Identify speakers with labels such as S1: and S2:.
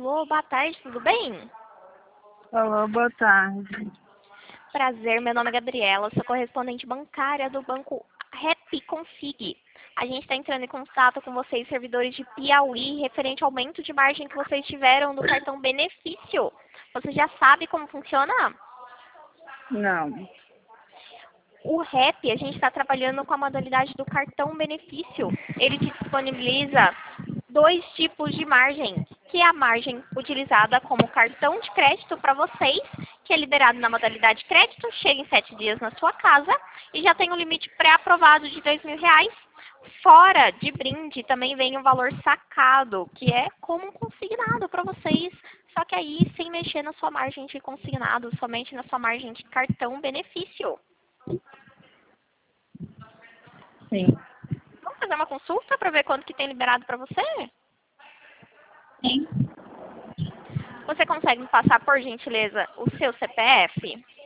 S1: Alô, boa tarde, tudo bem?
S2: Olá, boa tarde.
S1: Prazer, meu nome é Gabriela, sou correspondente bancária do banco Rap Config. A gente está entrando em contato com vocês, servidores de Piauí, referente ao aumento de margem que vocês tiveram do cartão benefício. Você já sabe como funciona?
S2: Não.
S1: O REP, a gente está trabalhando com a modalidade do cartão benefício. Ele te disponibiliza dois tipos de margem, que é a margem utilizada como cartão de crédito para vocês, que é liberado na modalidade crédito, chega em 7 dias na sua casa e já tem um limite pré-aprovado de R$ 2.000. Fora de brinde, também vem o valor sacado, que é como um consignado para vocês, só que aí sem mexer na sua margem de consignado, somente na sua margem de cartão benefício.
S2: Sim.
S1: Vamos fazer uma consulta para ver quanto que tem liberado para você?
S2: Sim.
S1: Você consegue me passar, por gentileza, o seu CPF?